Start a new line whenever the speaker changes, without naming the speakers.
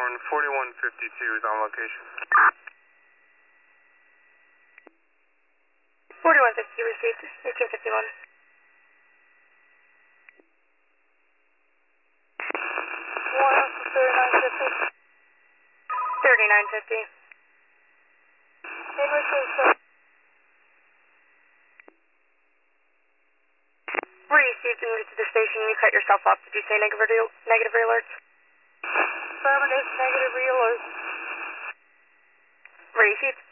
Airborne 4152 is on location.
4152 received, 1851.
3950.
3950.
English is,
Received and moved to the station. You cut yourself off. Did you say negative alerts?
affirmative, negative realers.
Received.